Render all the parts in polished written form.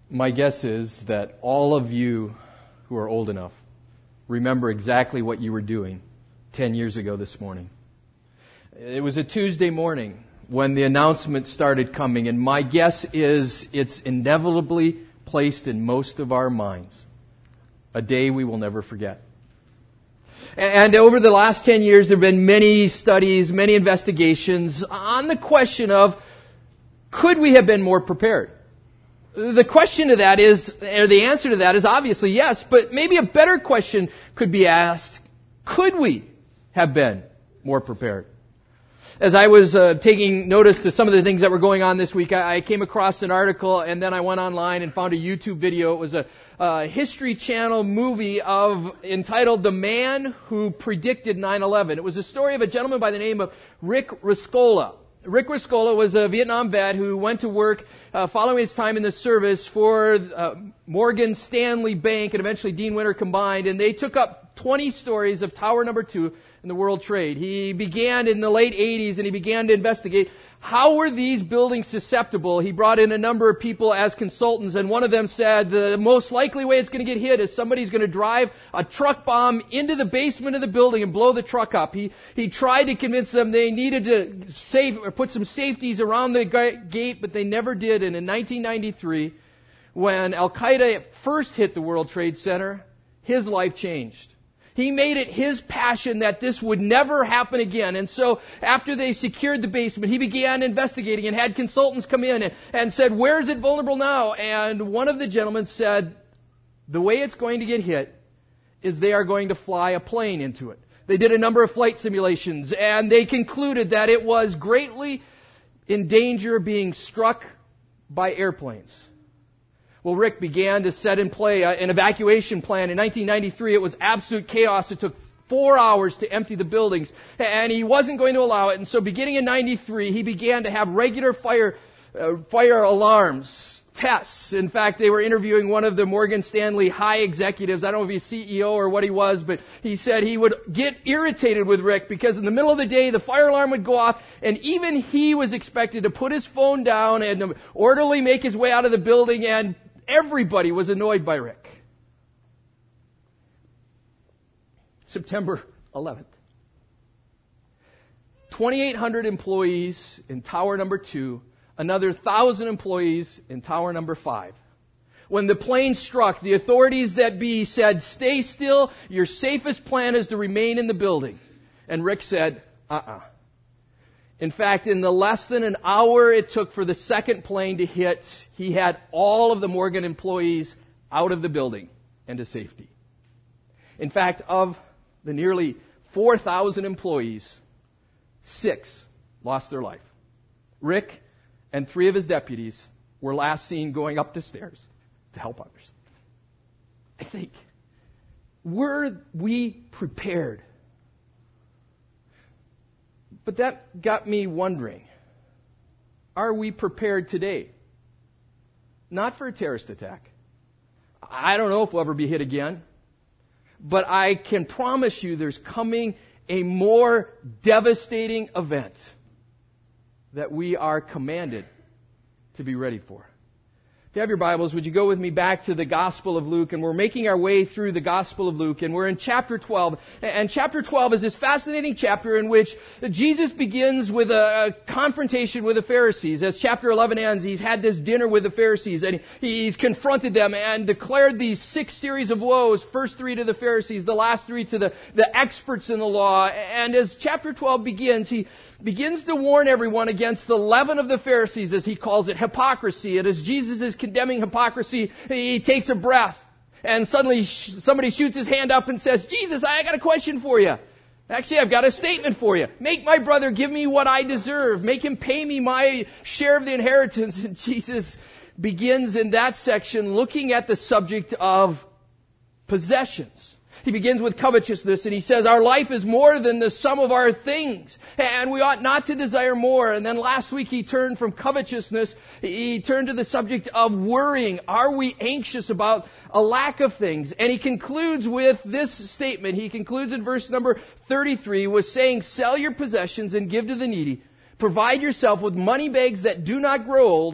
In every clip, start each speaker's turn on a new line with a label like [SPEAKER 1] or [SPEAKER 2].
[SPEAKER 1] My guess is that all of you who are old enough remember exactly what you were doing 10 years ago this morning. It was a Tuesday morning when the announcement started coming, and my guess is it's inevitably placed in most of our minds. A day we will never forget. And over the last 10 years, there have been many studies, many investigations on the question of, could we have been more prepared? The question to that is, or the answer to that is obviously yes, but maybe a better question could be asked, could we have been more prepared? As I was taking notice to some of the things that were going on this week, I came across an article, and then I went online and found a YouTube video. It was a History Channel movie entitled The Man Who Predicted 9/11. It was a story of a gentleman by the name of Rick Rescorla. Rick Rescorla was a Vietnam vet who went to work following his time in the service for Morgan Stanley Bank and eventually Dean Winter combined, and they took up 20 stories of Tower Number 2 in the World Trade. He began in the late 80s and he began to investigate how were these buildings susceptible. He brought in a number of people as consultants, and one of them said the most likely way it's going to get hit is somebody's going to drive a truck bomb into the basement of the building and blow the truck up. He tried to convince them they needed to put some safeties around the gate, but they never did. And in 1993, when Al-Qaeda first hit the World Trade Center, his life changed. He made it his passion that this would never happen again. And so after they secured the basement, he began investigating and had consultants come in and said, where is it vulnerable now? And one of the gentlemen said, the way it's going to get hit is they are going to fly a plane into it. They did a number of flight simulations, and they concluded that it was greatly in danger of being struck by airplanes. Well, Rick began to set in play an evacuation plan. In 1993, it was absolute chaos. It took 4 hours to empty the buildings, and he wasn't going to allow it. And so beginning in 93, he began to have regular fire alarms, tests. In fact, they were interviewing one of the Morgan Stanley high executives. I don't know if he's CEO or what he was, but he said he would get irritated with Rick because in the middle of the day, the fire alarm would go off, and even he was expected to put his phone down and orderly make his way out of the building, and everybody was annoyed by Rick. September 11th. 2,800 employees in Tower Number 2, another 1,000 employees in Tower Number 5. When the plane struck, the authorities that be said, stay still, your safest plan is to remain in the building. And Rick said, In fact, in the less than an hour it took for the second plane to hit, he had all of the Morgan employees out of the building and to safety. In fact, of the nearly 4,000 employees, 6 lost their life. Rick and 3 of his deputies were last seen going up the stairs to help others. I think, were we prepared? But that got me wondering, are we prepared today? Not for a terrorist attack. I don't know if we'll ever be hit again. But I can promise you there's coming a more devastating event that we are commanded to be ready for. If you have your Bibles, would you go with me back to the Gospel of Luke? And we're making our way through the Gospel of Luke, and we're in chapter 12. And chapter 12 is this fascinating chapter in which Jesus begins with a confrontation with the Pharisees. As chapter 11 ends, he's had this dinner with the Pharisees, and he's confronted them and declared these 6 series of woes, first 3 to the Pharisees, the last 3 to the experts in the law. And as chapter 12 begins, he begins to warn everyone against the leaven of the Pharisees, as he calls it, hypocrisy. And as Jesus is condemning hypocrisy, he takes a breath, and suddenly somebody shoots his hand up and says, Jesus, I got a question for you. Actually, I've got a statement for you. Make my brother give me what I deserve. Make him pay me my share of the inheritance. And Jesus begins in that section looking at the subject of possessions. He begins with covetousness, and he says, our life is more than the sum of our things, and we ought not to desire more. And then last week he turned from covetousness, he turned to the subject of worrying. Are we anxious about a lack of things? And he concludes with this statement. He concludes in verse number 33 with saying, sell your possessions and give to the needy. Provide yourself with money bags that do not grow old,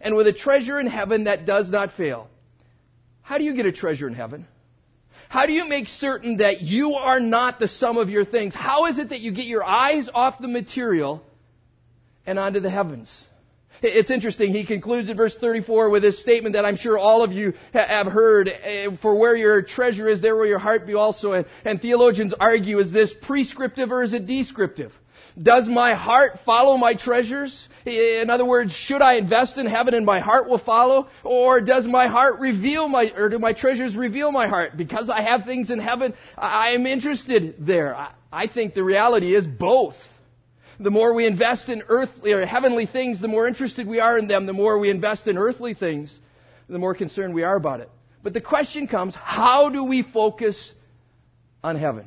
[SPEAKER 1] and with a treasure in heaven that does not fail. How do you get a treasure in heaven? How do you make certain that you are not the sum of your things? How is it that you get your eyes off the material and onto the heavens? It's interesting. He concludes in verse 34 with this statement that I'm sure all of you have heard. For where your treasure is, there will your heart be also. And theologians argue, is this prescriptive or is it descriptive? Does my heart follow my treasures? In other words, should I invest in heaven and my heart will follow? Or does my heart do my treasures reveal my heart? Because I have things in heaven, I am interested there. I think the reality is both. The more we invest in earthly or heavenly things, the more interested we are in them. The more we invest in earthly things, the more concerned we are about it. But the question comes, how do we focus on heaven?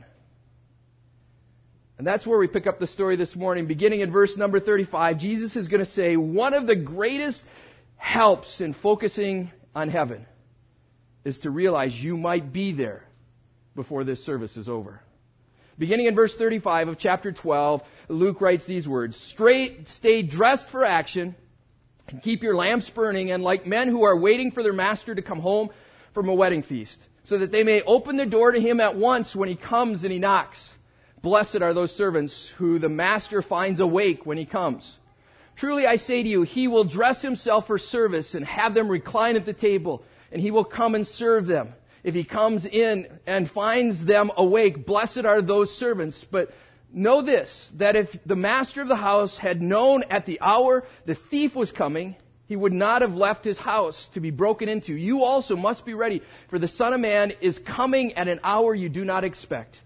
[SPEAKER 1] And that's where we pick up the story this morning. Beginning in verse number 35, Jesus is going to say, one of the greatest helps in focusing on heaven is to realize you might be there before this service is over. Beginning in verse 35 of chapter 12, Luke writes these words, stay dressed for action and keep your lamps burning, and like men who are waiting for their master to come home from a wedding feast, so that they may open the door to him at once when he comes and he knocks. Blessed are those servants who the master finds awake when he comes. Truly I say to you, he will dress himself for service and have them recline at the table, and he will come and serve them. If he comes in and finds them awake, blessed are those servants. But know this, that if the master of the house had known at the hour the thief was coming, he would not have left his house to be broken into. You also must be ready, for the Son of Man is coming at an hour you do not expect.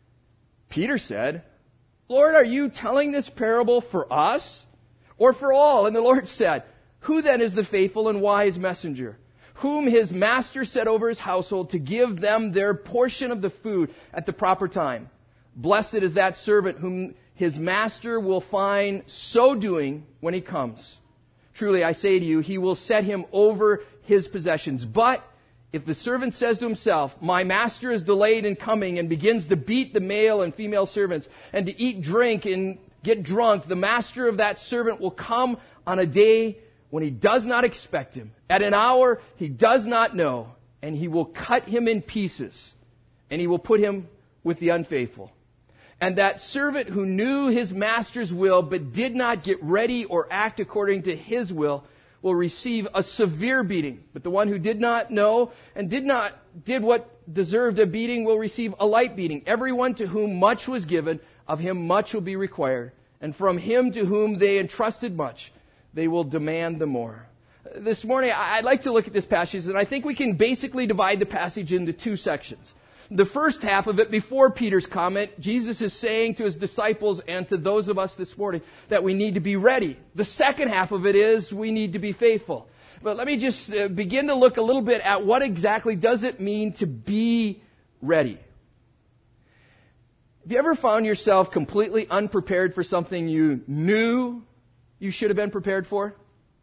[SPEAKER 1] Peter said, Lord, are you telling this parable for us or for all? And the Lord said, who then is the faithful and wise messenger, whom his master set over his household to give them their portion of the food at the proper time? Blessed is that servant whom his master will find so doing when he comes. Truly I say to you, he will set him over his possessions. But if the servant says to himself, my master is delayed in coming, and begins to beat the male and female servants, and to eat drink and get drunk, the master of that servant will come on a day when he does not expect him, at an hour he does not know, and he will cut him in pieces, and he will put him with the unfaithful. And that servant who knew his master's will, but did not get ready or act according to his will receive a severe beating. But the one who did not know and did what deserved a beating will receive a light beating. Everyone to whom much was given, of him much will be required. And from him to whom they entrusted much, they will demand the more. This morning, I'd like to look at this passage, and I think we can basically divide the passage into two sections. The first half of it, before Peter's comment, Jesus is saying to his disciples and to those of us this morning that we need to be ready. The second half of it is we need to be faithful. But let me just begin to look a little bit at what exactly does it mean to be ready. Have you ever found yourself completely unprepared for something you knew you should have been prepared for?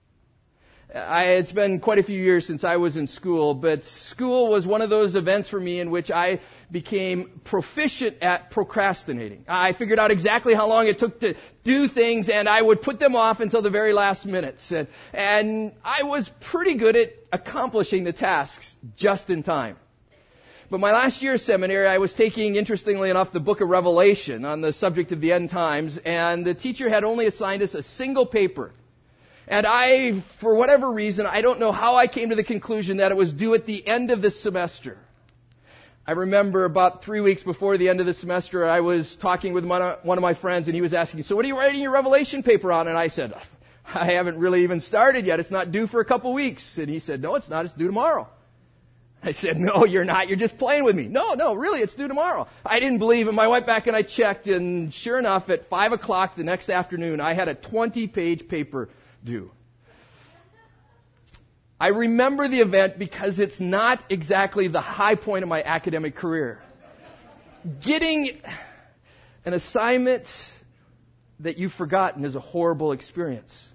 [SPEAKER 1] It's been quite a few years since I was in school, but school was one of those events for me in which I became proficient at procrastinating. I figured out exactly how long it took to do things, and I would put them off until the very last minutes. And I was pretty good at accomplishing the tasks just in time. But my last year of seminary, I was taking, interestingly enough, the book of Revelation on the subject of the end times, and the teacher had only assigned us a single paper. And I, for whatever reason, I don't know how I came to the conclusion that it was due at the end of the semester. I remember about 3 weeks before the end of the semester, I was talking with one of my friends, and he was asking, so what are you writing your Revelation paper on? And I said, I haven't really even started yet. It's not due for a couple weeks. And he said, no, it's not. It's due tomorrow. I said, no, you're not. You're just playing with me. No, really, it's due tomorrow. I didn't believe him. I went back and I checked, and sure enough, at 5 o'clock the next afternoon, I had a 20-page paper due. I remember the event because it's not exactly the high point of my academic career. Getting an assignment that you've forgotten is a horrible experience.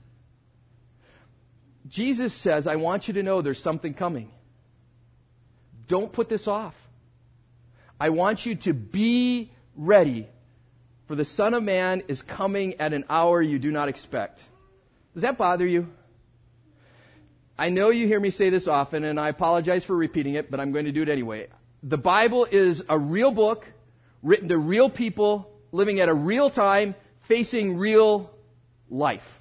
[SPEAKER 1] Jesus says, I want you to know there's something coming. Don't put this off. I want you to be ready, for the Son of Man is coming at an hour you do not expect. Does that bother you? I know you hear me say this often, and I apologize for repeating it, but I'm going to do it anyway. The Bible is a real book, written to real people, living at a real time, facing real life.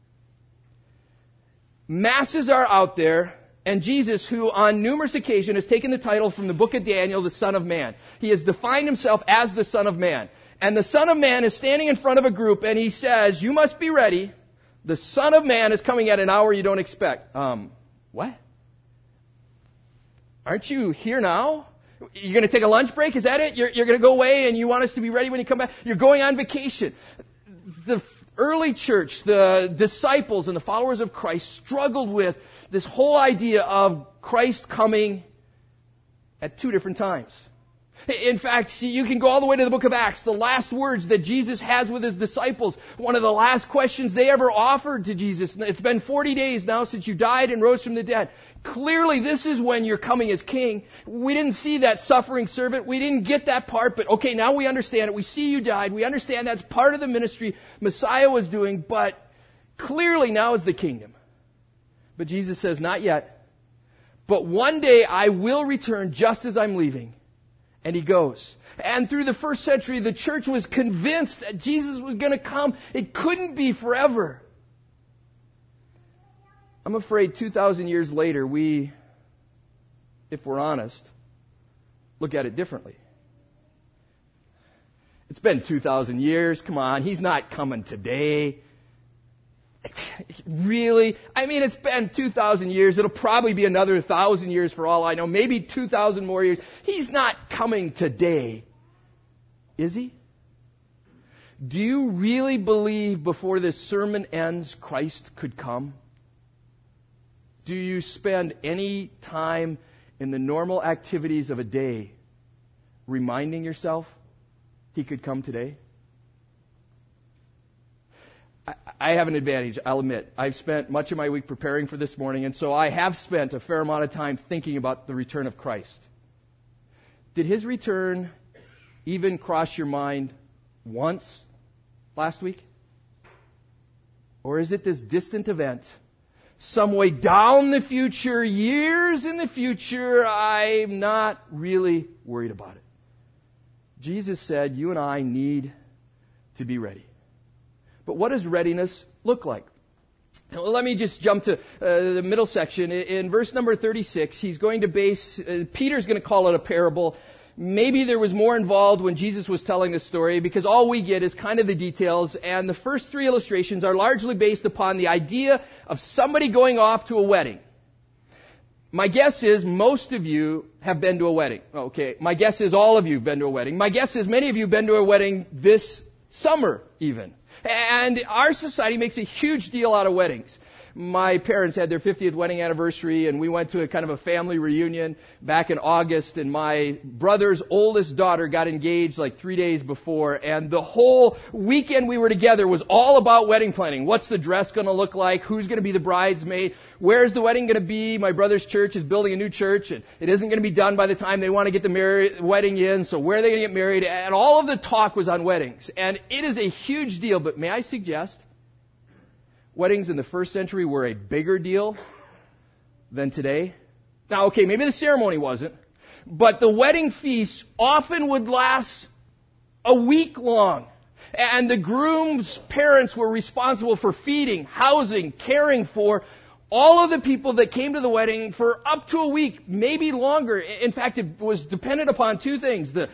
[SPEAKER 1] Masses are out there, and Jesus, who on numerous occasions has taken the title from the book of Daniel, the Son of Man. He has defined himself as the Son of Man. And the Son of Man is standing in front of a group, and he says, you must be ready. The Son of Man is coming at an hour you don't expect. What? Aren't you here now? You're going to take a lunch break? Is that it? You're going to go away and you want us to be ready when you come back? You're going on vacation. The early church, the disciples and the followers of Christ struggled with this whole idea of Christ coming at two different times. In fact, see, you can go all the way to the book of Acts, the last words that Jesus has with his disciples, one of the last questions they ever offered to Jesus. It's been 40 days now since you died and rose from the dead. Clearly, this is when you're coming as king. We didn't see that suffering servant. We didn't get that part, but okay, now we understand it. We see you died. We understand that's part of the ministry Messiah was doing, but clearly now is the kingdom. But Jesus says, not yet. But one day I will return just as I'm leaving. And he goes. And through the first century, the church was convinced that Jesus was going to come. It couldn't be forever. I'm afraid 2,000 years later, we, if we're honest, look at it differently. It's been 2,000 years. Come on, he's not coming today. Really? I mean, it's been 2,000 years. It'll probably be another 1,000 years for all I know. Maybe 2,000 more years. He's not coming today. Is he? Do you really believe before this sermon ends, Christ could come? Do you spend any time in the normal activities of a day reminding yourself he could come today? I have an advantage, I'll admit. I've spent much of my week preparing for this morning, and so I have spent a fair amount of time thinking about the return of Christ. Did his return even cross your mind once last week? Or is it this distant event, some way down the future, years in the future, I'm not really worried about it? Jesus said, you and I need to be ready. But what does readiness look like? Well, let me just jump to the middle section. In verse number 36, he's going to base, Peter's going to call it a parable. Maybe there was more involved when Jesus was telling this story, because all we get is kind of the details, and the first three illustrations are largely based upon the idea of somebody going off to a wedding. My guess is most of you have been to a wedding. Okay, my guess is all of you have been to a wedding. My guess is many of you have been to a wedding this summer even. And our society makes a huge deal out of weddings. My parents had their 50th wedding anniversary, and we went to a kind of a family reunion back in August, and my brother's oldest daughter got engaged like 3 days before, and the whole weekend we were together was all about wedding planning. What's the dress going to look like? Who's going to be the bridesmaid? Where's the wedding going to be? My brother's church is building a new church, and it isn't going to be done by the time they want to get the wedding in, so where are they going to get married? And all of the talk was on weddings, and it is a huge deal, but may I suggest, weddings in the first century were a bigger deal than today. Now, okay, maybe the ceremony wasn't, but the wedding feast often would last a week long. And the groom's parents were responsible for feeding, housing, caring for all of the people that came to the wedding for up to a week, maybe longer. In fact, it was dependent upon two things: the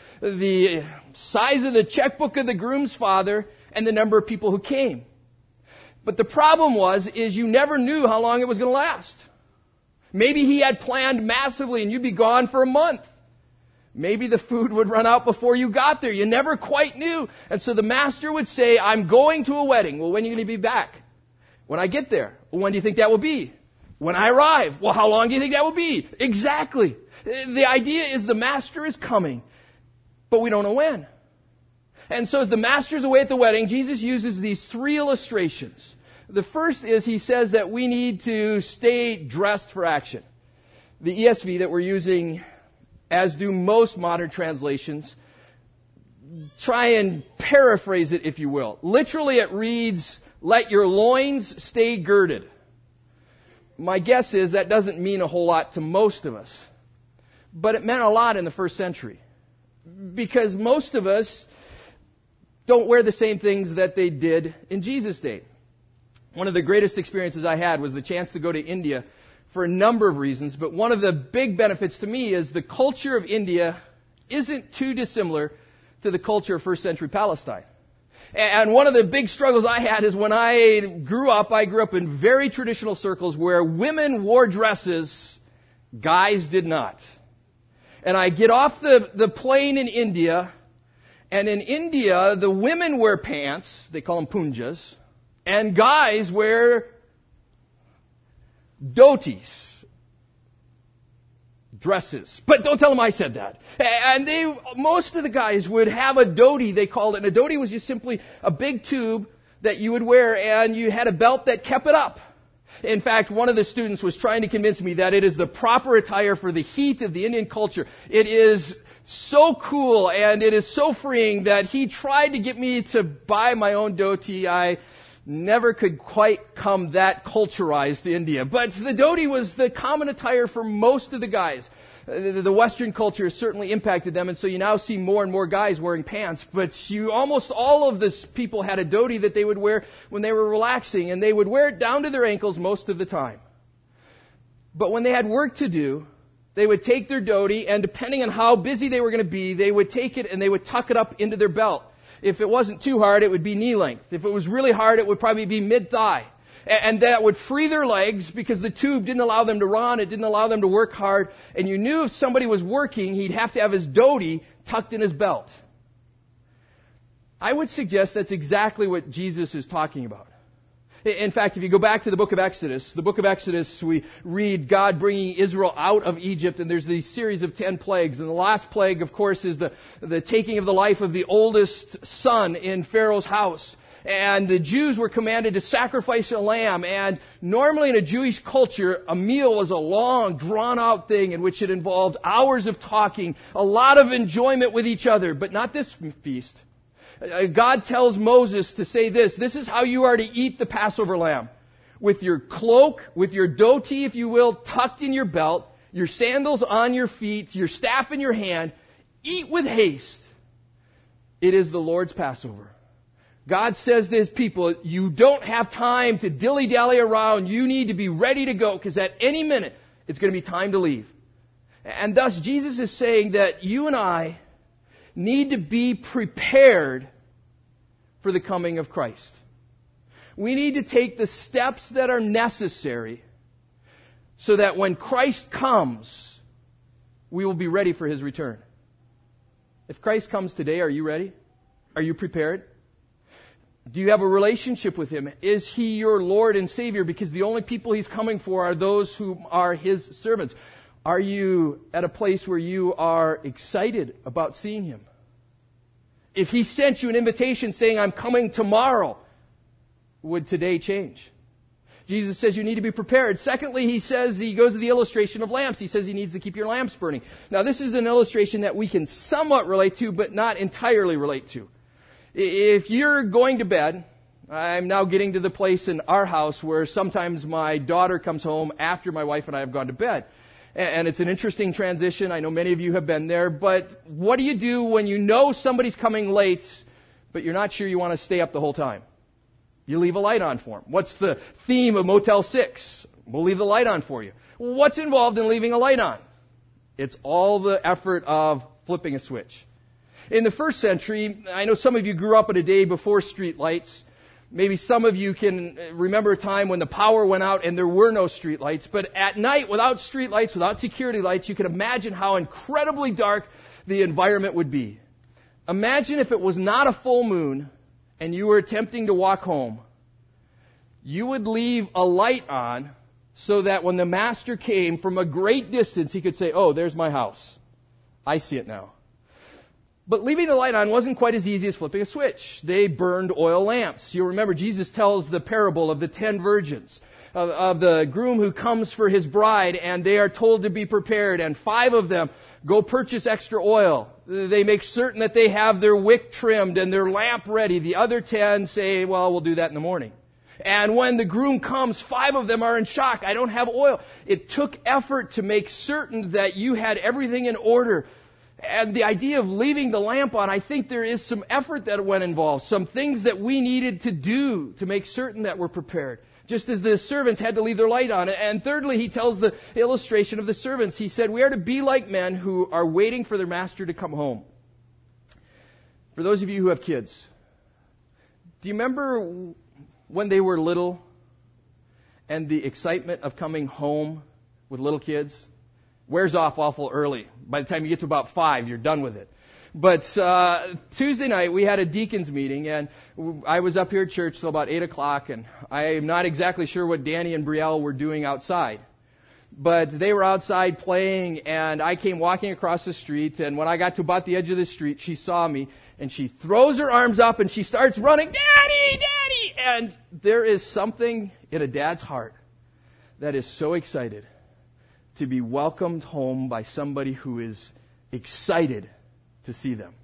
[SPEAKER 1] size of the checkbook of the groom's father and the number of people who came. But the problem is you never knew how long it was going to last. Maybe he had planned massively and you'd be gone for a month. Maybe the food would run out before you got there. You never quite knew. And so the master would say, I'm going to a wedding. Well, when are you going to be back? When I get there. Well, when do you think that will be? When I arrive. Well, how long do you think that will be? Exactly. The idea is the master is coming, but we don't know when. And so as the master's away at the wedding, Jesus uses these three illustrations. The first is he says that we need to stay dressed for action. The ESV that we're using, as do most modern translations, try and paraphrase it, if you will. Literally it reads, let your loins stay girded. My guess is that doesn't mean a whole lot to most of us. But it meant a lot in the first century. Because most of us don't wear the same things that they did in Jesus' day. One of the greatest experiences I had was the chance to go to India for a number of reasons, but one of the big benefits to me is the culture of India isn't too dissimilar to the culture of first century Palestine. And one of the big struggles I had is when I grew up in very traditional circles where women wore dresses, guys did not. And I get off the plane in India, and in India, the women wear pants, they call them punjas, and guys wear dhotis, dresses. But don't tell them I said that. And most of the guys would have a dhoti, they called it. And a dhoti was just simply a big tube that you would wear, and you had a belt that kept it up. In fact, one of the students was trying to convince me that it is the proper attire for the heat of the Indian culture. It is so cool and it is so freeing that he tried to get me to buy my own dhoti. I never could quite come that culturized to India. But the dhoti was the common attire for most of the guys. The Western culture has certainly impacted them, and so you now see more and more guys wearing pants. But almost all of this people had a dhoti that they would wear when they were relaxing, and they would wear it down to their ankles most of the time. But when they had work to do, they would take their dhoti, and depending on how busy they were going to be, they would take it and they would tuck it up into their belt. If it wasn't too hard, it would be knee length. If it was really hard, it would probably be mid-thigh. And that would free their legs because the tube didn't allow them to run. It didn't allow them to work hard. And you knew if somebody was working, he'd have to have his dhoti tucked in his belt. I would suggest that's exactly what Jesus is talking about. In fact, if you go back to the book of Exodus, we read God bringing Israel out of Egypt, and there's these series of 10 plagues. And the last plague, of course, is the taking of the life of the oldest son in Pharaoh's house. And the Jews were commanded to sacrifice a lamb. And normally in a Jewish culture, a meal was a long, drawn-out thing in which it involved hours of talking, a lot of enjoyment with each other, but not this feast. God tells Moses to say this is how you are to eat the Passover lamb. With your cloak, with your dhoti, if you will, tucked in your belt, your sandals on your feet, your staff in your hand. Eat with haste. It is the Lord's Passover. God says to His people, you don't have time to dilly-dally around. You need to be ready to go because at any minute it's going to be time to leave. And thus Jesus is saying that you and I need to be prepared for the coming of Christ. We need to take the steps that are necessary so that when Christ comes, we will be ready for His return. If Christ comes today, are you ready? Are you prepared? Do you have a relationship with Him? Is He your Lord and Savior? Because the only people He's coming for are those who are His servants. Are you at a place where you are excited about seeing Him? If He sent you an invitation saying, I'm coming tomorrow, would today change? Jesus says you need to be prepared. Secondly, He goes to the illustration of lamps. He says He needs to keep your lamps burning. Now, this is an illustration that we can somewhat relate to, but not entirely relate to. If you're going to bed, I'm now getting to the place in our house where sometimes my daughter comes home after my wife and I have gone to bed. And it's an interesting transition. I know many of you have been there. But what do you do when you know somebody's coming late, but you're not sure you want to stay up the whole time? You leave a light on for them. What's the theme of Motel 6? We'll leave the light on for you. What's involved in leaving a light on? It's all the effort of flipping a switch. In the first century, I know some of you grew up in a day before street lights. Maybe some of you can remember a time when the power went out and there were no street lights. But at night, without street lights, without security lights, you can imagine how incredibly dark the environment would be. Imagine if it was not a full moon and you were attempting to walk home. You would leave a light on so that when the master came from a great distance, he could say, oh, there's my house. I see it now. But leaving the light on wasn't quite as easy as flipping a switch. They burned oil lamps. You remember Jesus tells the parable of the 10 virgins, of the groom who comes for his bride, and they are told to be prepared, and 5 of them go purchase extra oil. They make certain that they have their wick trimmed and their lamp ready. The other 10 say, well, we'll do that in the morning. And when the groom comes, 5 of them are in shock. I don't have oil. It took effort to make certain that you had everything in order. And the idea of leaving the lamp on, I think there is some effort that went involved, some things that we needed to do to make certain that we're prepared. Just as the servants had to leave their light on. And thirdly, he tells the illustration of the servants. He said, we are to be like men who are waiting for their master to come home. For those of you who have kids, do you remember when they were little and the excitement of coming home with little kids wears off awful early? By the time you get to about 5, you're done with it. But Tuesday night, we had a deacons meeting, and I was up here at church till about 8 o'clock, and I am not exactly sure what Danny and Brielle were doing outside. But they were outside playing, and I came walking across the street, and when I got to about the edge of the street, she saw me, and she throws her arms up, and she starts running, Daddy, Daddy! And there is something in a dad's heart that is so excited to be welcomed home by somebody who is excited to see them.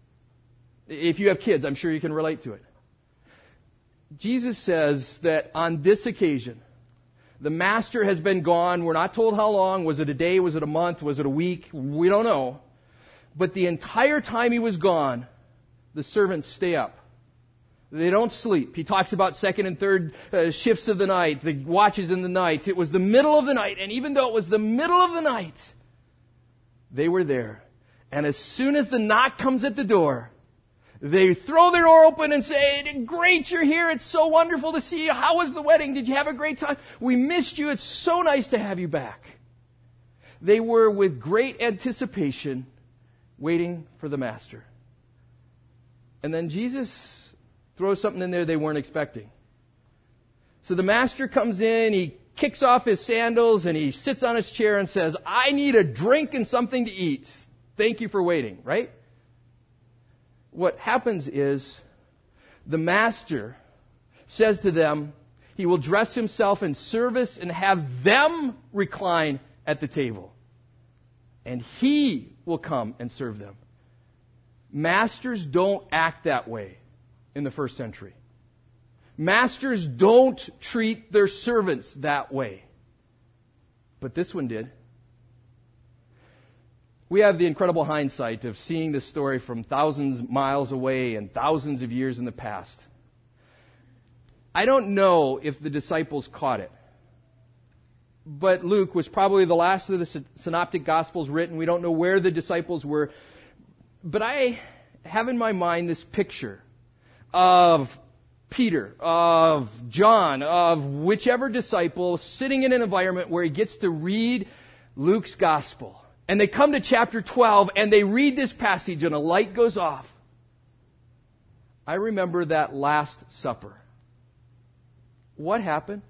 [SPEAKER 1] If you have kids, I'm sure you can relate to it. Jesus says that on this occasion, the master has been gone. We're not told how long. Was it a day? Was it a month? Was it a week? We don't know. But the entire time he was gone, the servants stay up. They don't sleep. He talks about second and third shifts of the night, the watches in the night. It was the middle of the night. And even though it was the middle of the night, they were there. And as soon as the knock comes at the door, they throw their door open and say, great, you're here. It's so wonderful to see you. How was the wedding? Did you have a great time? We missed you. It's so nice to have you back. They were with great anticipation waiting for the master. And then Jesus throws something in there they weren't expecting. So the master comes in, he kicks off his sandals, and he sits on his chair and says, I need a drink and something to eat. Thank you for waiting, right? What happens is the master says to them, he will dress himself in service and have them recline at the table. And he will come and serve them. Masters don't act that way in the first century. Masters don't treat their servants that way. But this one did. We have the incredible hindsight of seeing this story from thousands of miles away and thousands of years in the past. I don't know if the disciples caught it. But Luke was probably the last of the synoptic gospels written. We don't know where the disciples were. But I have in my mind this picture of Peter, of John, of whichever disciple sitting in an environment where he gets to read Luke's gospel. And they come to chapter 12 and they read this passage and a light goes off. I remember that Last Supper. What happened?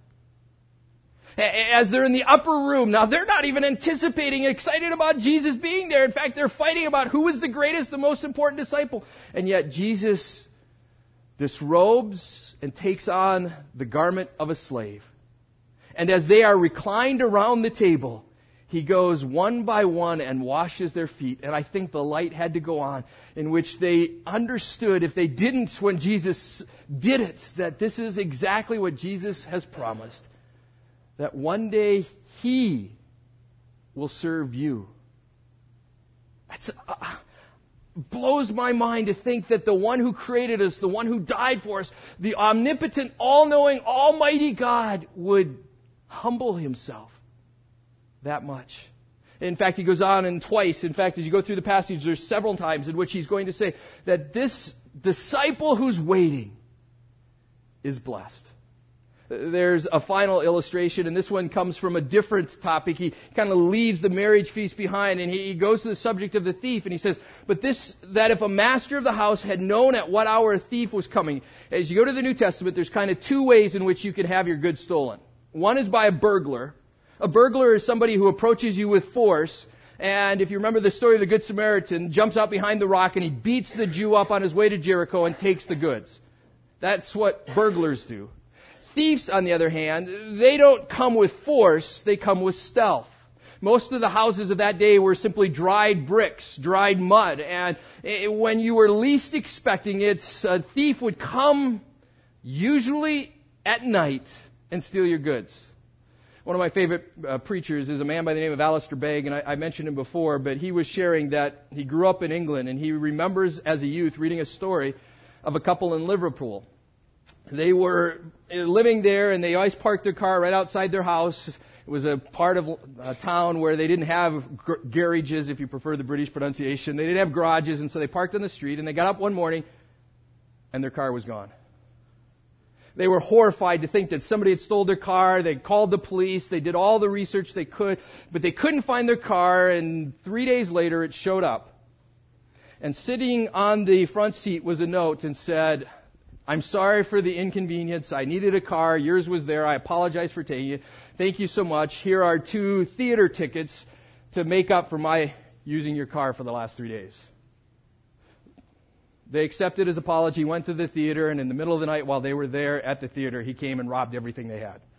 [SPEAKER 1] As they're in the upper room, now they're not even anticipating, excited about Jesus being there. In fact, they're fighting about who is the greatest, the most important disciple. And yet Jesus disrobes and takes on the garment of a slave. And as they are reclined around the table, he goes one by one and washes their feet. And I think the light had to go on in which they understood, if they didn't when Jesus did it, that this is exactly what Jesus has promised. That one day he will serve you. That's blows my mind to think that the one who created us, the one who died for us, the omnipotent, all-knowing, almighty God would humble himself that much. In fact, he goes on and twice. In fact, as you go through the passage, there's several times in which he's going to say that this disciple who's waiting is blessed. There's a final illustration, and this one comes from a different topic. He kind of leaves the marriage feast behind, and he goes to the subject of the thief, and he says, but that if a master of the house had known at what hour a thief was coming. As you go to the New Testament, there's kind of 2 ways in which you can have your goods stolen. One is by a burglar. A burglar is somebody who approaches you with force, and if you remember the story of the Good Samaritan, jumps out behind the rock and he beats the Jew up on his way to Jericho and takes the goods. That's what burglars do. Thieves, on the other hand, they don't come with force, they come with stealth. Most of the houses of that day were simply dried bricks, dried mud, and when you were least expecting it, a thief would come usually at night and steal your goods. One of my favorite preachers is a man by the name of Alistair Begg, and I mentioned him before, but he was sharing that he grew up in England, and he remembers as a youth reading a story of a couple in Liverpool. They were living there, and they always parked their car right outside their house. It was a part of a town where they didn't have garages, if you prefer the British pronunciation. They didn't have garages, and so they parked on the street, and they got up one morning, and their car was gone. They were horrified to think that somebody had stole their car. They called the police. They did all the research they could, but they couldn't find their car, and 3 days later it showed up. And sitting on the front seat was a note and said, "I'm sorry for the inconvenience. I needed a car. Yours was there. I apologize for taking it. Thank you so much. Here are 2 theater tickets to make up for my using your car for the last 3 days." They accepted his apology, went to the theater, and in the middle of the night while they were there at the theater, he came and robbed everything they had.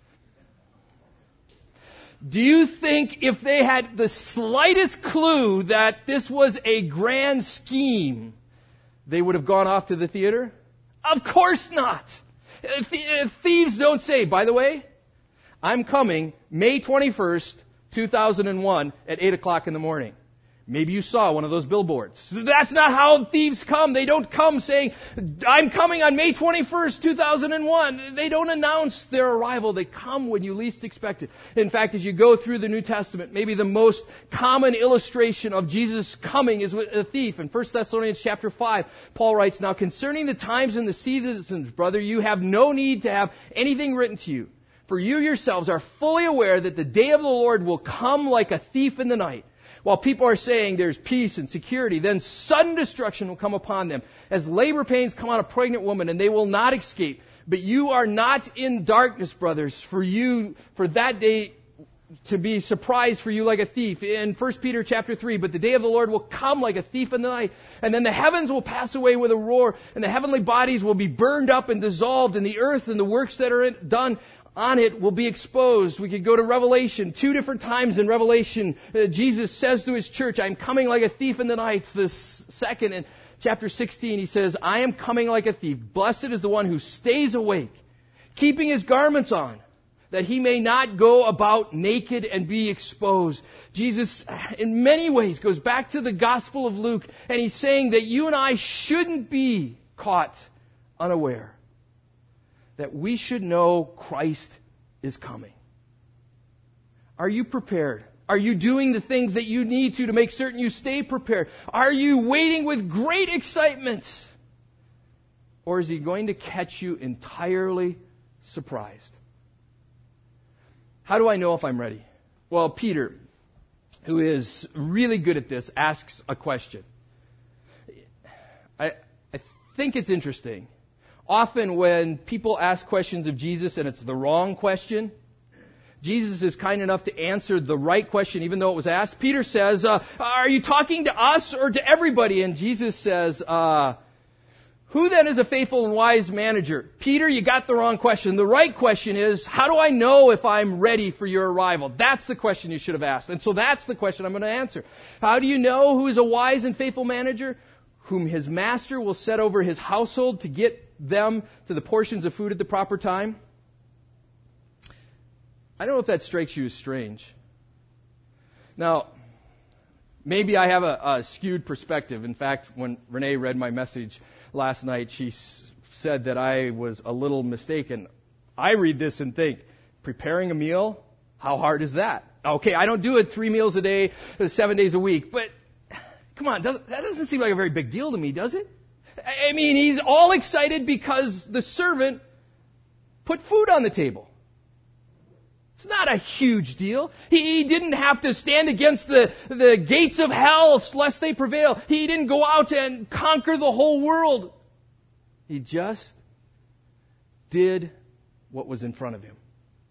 [SPEAKER 1] Do you think if they had the slightest clue that this was a grand scheme, they would have gone off to the theater? Of course not. Thieves don't say, "By the way, I'm coming May 21st, 2001 at 8 o'clock in the morning." Maybe you saw one of those billboards. That's not how thieves come. They don't come saying, "I'm coming on May 21st, 2001. They don't announce their arrival. They come when you least expect it. In fact, as you go through the New Testament, maybe the most common illustration of Jesus' coming is with a thief. In 1 Thessalonians chapter 5, Paul writes, "Now concerning the times and the seasons, brother, you have no need to have anything written to you. For you yourselves are fully aware that the day of the Lord will come like a thief in the night. While people are saying there's peace and security, then sudden destruction will come upon them, as labor pains come on a pregnant woman, and they will not escape. But you are not in darkness, brothers, for that day to be surprised for you like a thief." In 1 Peter chapter 3, "But the day of the Lord will come like a thief in the night, and then the heavens will pass away with a roar, and the heavenly bodies will be burned up and dissolved, and the earth and the works that are done on it will be exposed." We could go to Revelation. 2 different times in Revelation, Jesus says to his church, "I'm coming like a thief in the night." The second in chapter 16, he says, "I am coming like a thief. Blessed is the one who stays awake, keeping his garments on, that he may not go about naked and be exposed." Jesus, in many ways, goes back to the Gospel of Luke, and he's saying that you and I shouldn't be caught unaware. That we should know Christ is coming. Are you prepared? Are you doing the things that you need to make certain you stay prepared? Are you waiting with great excitement? Or is he going to catch you entirely surprised? How do I know if I'm ready? Well, Peter, who is really good at this, asks a question. I think it's interesting. Often when people ask questions of Jesus and it's the wrong question, Jesus is kind enough to answer the right question even though it was asked. Peter says, "Are you talking to us or to everybody?" And Jesus says, "Who then is a faithful and wise manager?" Peter, you got the wrong question. The right question is, how do I know if I'm ready for your arrival? That's the question you should have asked. And so that's the question I'm going to answer. How do you know who is a wise and faithful manager? Whom his master will set over his household to get them to the portions of food at the proper time. I don't know if that strikes you as strange. Now, maybe I have a skewed perspective. In fact, when Renee read my message last night, she said that I was a little mistaken. I read this and think, preparing a meal, how hard is that? Okay, I don't do it 3 meals a day, 7 days a week, but come on, that doesn't seem like a very big deal to me, does it? I mean, he's all excited because the servant put food on the table. It's not a huge deal. He didn't have to stand against the gates of hell lest they prevail. He didn't go out and conquer the whole world. He just did what was in front of him.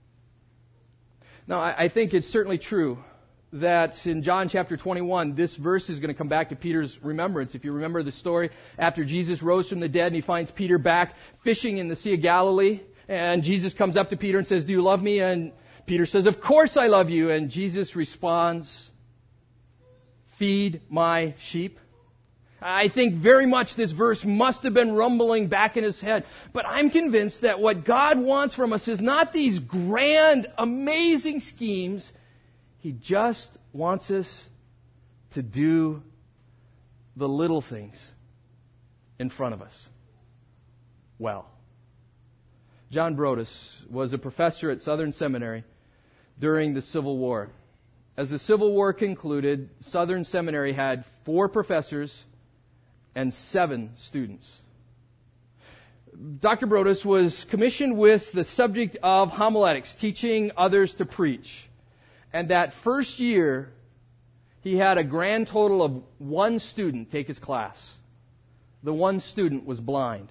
[SPEAKER 1] Now, I think it's certainly true that in John chapter 21, this verse is going to come back to Peter's remembrance. If you remember the story, after Jesus rose from the dead and he finds Peter back fishing in the Sea of Galilee, and Jesus comes up to Peter and says, "Do you love me?" And Peter says, "Of course I love you." And Jesus responds, "Feed my sheep." I think very much this verse must have been rumbling back in his head. But I'm convinced that what God wants from us is not these grand, amazing schemes. He just wants us to do the little things in front of us well. John Brodus was a professor at Southern Seminary during the Civil War. As the Civil War concluded, Southern Seminary had 4 professors and 7 students. Dr. Brodus was commissioned with the subject of homiletics, teaching others to preach. And that first year, he had a grand total of 1 student take his class. The 1 student was blind.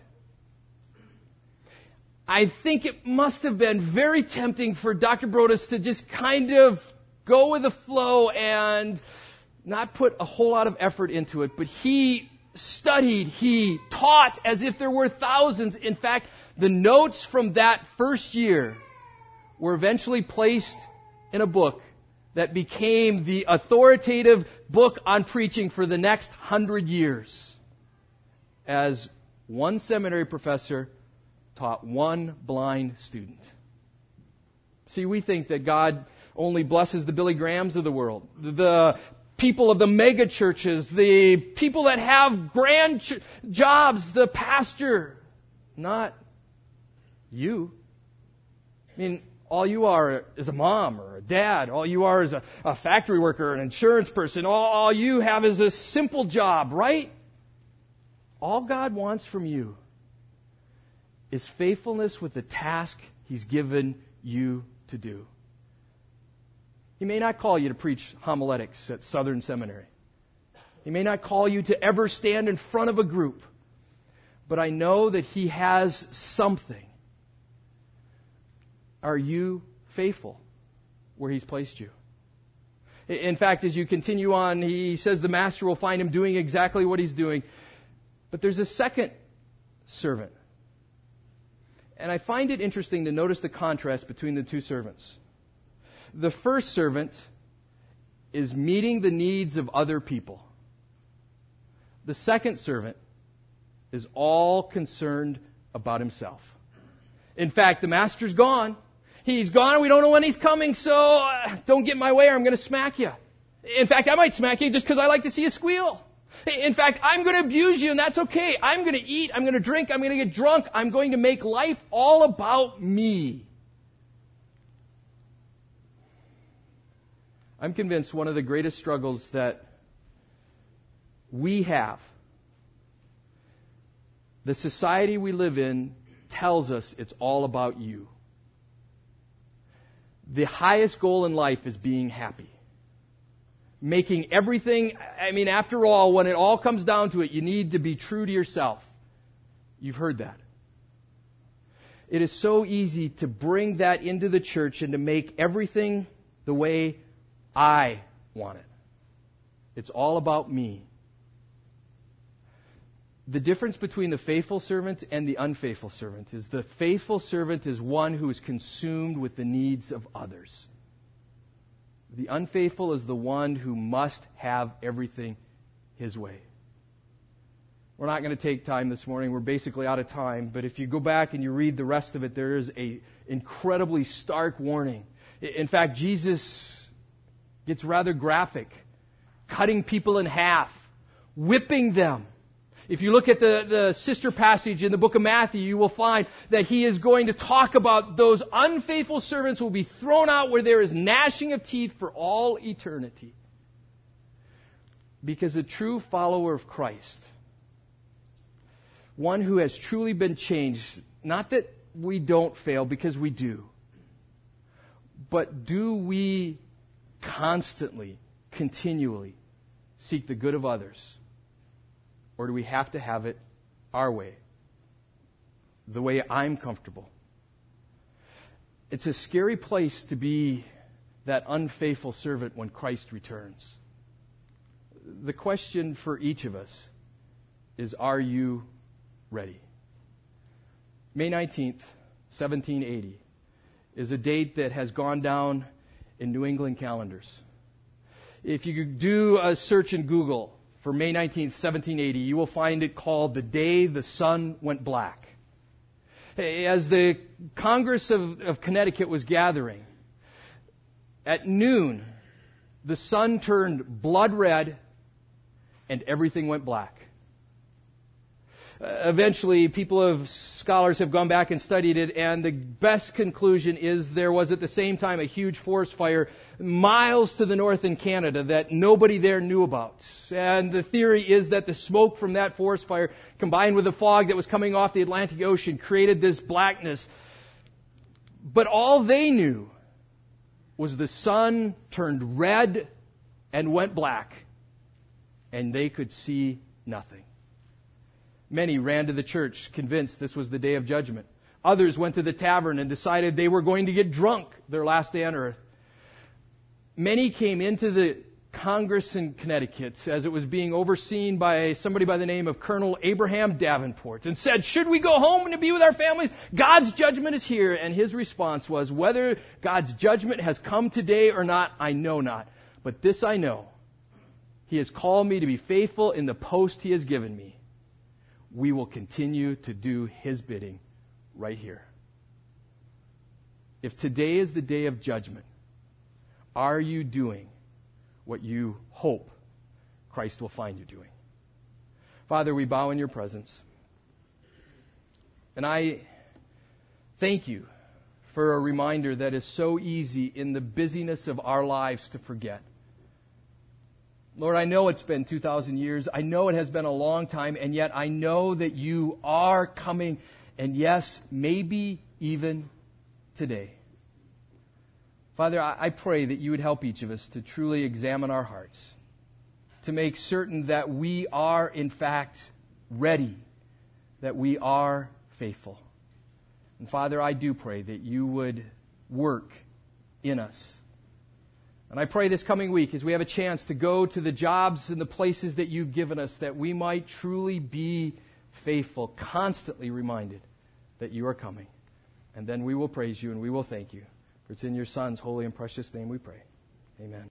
[SPEAKER 1] I think it must have been very tempting for Dr. Brodus to just kind of go with the flow and not put a whole lot of effort into it. But he studied, he taught as if there were thousands. In fact, the notes from that first year were eventually placed in a book that became the authoritative book on preaching for the next 100 years. As 1 seminary professor taught 1 blind student. See, we think that God only blesses the Billy Grahams of the world, the people of the mega churches, the people that have grand jobs, the pastor. Not you. I mean, all you are is a mom or a dad. All you are is a factory worker, an insurance person. All you have is a simple job, right? All God wants from you is faithfulness with the task He's given you to do. He may not call you to preach homiletics at Southern Seminary. He may not call you to ever stand in front of a group. But I know that He has something. Are you faithful where He's placed you? In fact, as you continue on, he says the master will find him doing exactly what he's doing. But there's a second servant. And I find it interesting to notice the contrast between the 2 servants. The first servant is meeting the needs of other people. The second servant is all concerned about himself. In fact, the master's gone. He's gone and we don't know when he's coming, so don't get in my way or I'm going to smack you. In fact, I might smack you just because I like to see you squeal. In fact, I'm going to abuse you and that's okay. I'm going to eat, I'm going to drink, I'm going to get drunk. I'm going to make life all about me. I'm convinced one of the greatest struggles that we have, the society we live in tells us it's all about you. The highest goal in life is being happy. Making everything, after all, when it all comes down to it, you need to be true to yourself. You've heard that. It is so easy to bring that into the church and to make everything the way I want it. It's all about me. The difference between the faithful servant and the unfaithful servant is the faithful servant is one who is consumed with the needs of others. The unfaithful is the one who must have everything his way. We're not going to take time this morning. We're basically out of time. But if you go back and you read the rest of it, there is an incredibly stark warning. In fact, Jesus gets rather graphic, cutting people in half, whipping them. If you look at the sister passage in the book of Matthew, you will find that he is going to talk about those unfaithful servants who will be thrown out where there is gnashing of teeth for all eternity. Because a true follower of Christ, one who has truly been changed, not that we don't fail, because we do, but do we constantly, continually seek the good of others? Or do we have to have it our way? The way I'm comfortable? It's a scary place to be that unfaithful servant when Christ returns. The question for each of us is, are you ready? May 19th, 1780 is a date that has gone down in New England calendars. If you do a search in Google for May 19th, 1780, you will find it called The Day the Sun Went Black. As the Congress of Connecticut was gathering, at noon, the sun turned blood red and everything went black. Eventually, scholars have gone back and studied it, and the best conclusion is there was at the same time a huge forest fire miles to the north in Canada that nobody there knew about. And the theory is that the smoke from that forest fire, combined with the fog that was coming off the Atlantic Ocean, created this blackness. But all they knew was the sun turned red and went black, and they could see nothing. Many ran to the church, convinced this was the day of judgment. Others went to the tavern and decided they were going to get drunk their last day on earth. Many came into the Congress in Connecticut as it was being overseen by somebody by the name of Colonel Abraham Davenport and said, should we go home and to be with our families? God's judgment is here. And his response was, whether God's judgment has come today or not, I know not. But this I know, He has called me to be faithful in the post He has given me. We will continue to do His bidding right here. If today is the day of judgment, are you doing what you hope Christ will find you doing? Father, we bow in your presence. And I thank you for a reminder that is so easy in the busyness of our lives to forget. Lord, I know it's been 2,000 years. I know it has been a long time, and yet I know that you are coming, and yes, maybe even today. Father, I pray that you would help each of us to truly examine our hearts, to make certain that we are, in fact, ready, that we are faithful. And Father, I do pray that you would work in us. And I pray this coming week, as we have a chance to go to the jobs and the places that you've given us, that we might truly be faithful, constantly reminded that you are coming. And then we will praise you and we will thank you. For it's in your Son's holy and precious name we pray. Amen.